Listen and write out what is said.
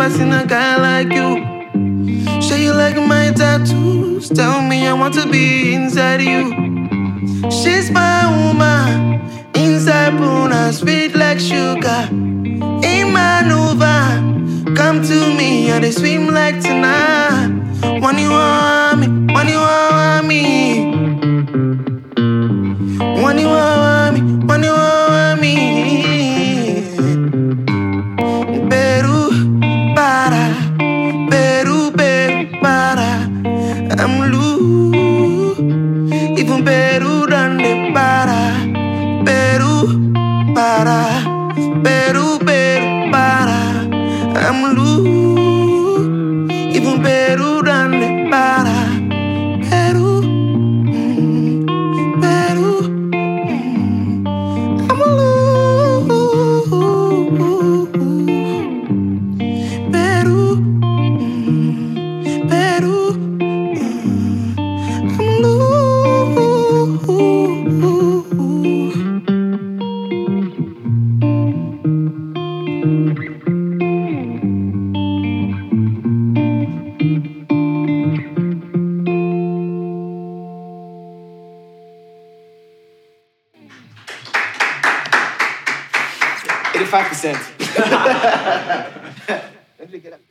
seen a guy like you. Say you like my tattoos. Tell me I want to be inside you. She's my woman. Inside Puna, sweet like sugar. In my Nova, come to me and they swim like tonight. When you want me, when you want me. When you want me, when you want me. Peru, para. Peru, Peru, para. I'm loose. Even Peru done the para. Peru, para. Peru, Peru, para. I'm loose. Even Peru done the para. Peru, Peru, I'm loose. Peru, Peru, I'm loose. 85%.